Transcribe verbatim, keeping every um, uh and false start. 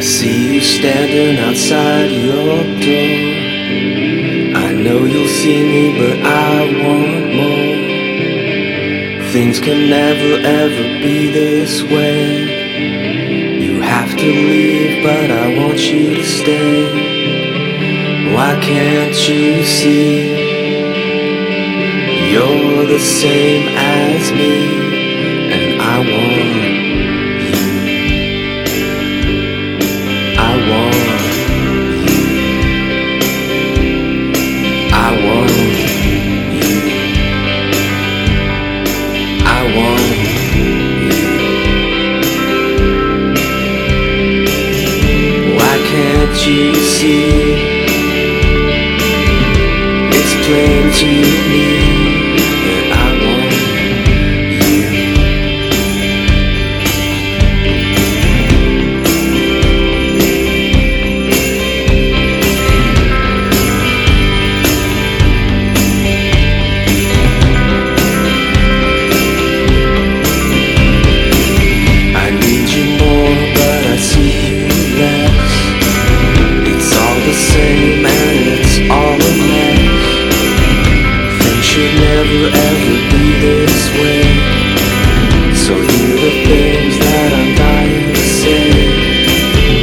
see you standing outside your door. I know you'll see me, but I want more. Things can never ever be this way. You have to leave, but I want you to stay. Why can't you see? You're the same as me, and I want you. I want you. I want you. I want you. Why can't you see? It's plain to me that I want you. I need you more, but I see you less. It's all the same and it's all a mess. Things should never ever be this way.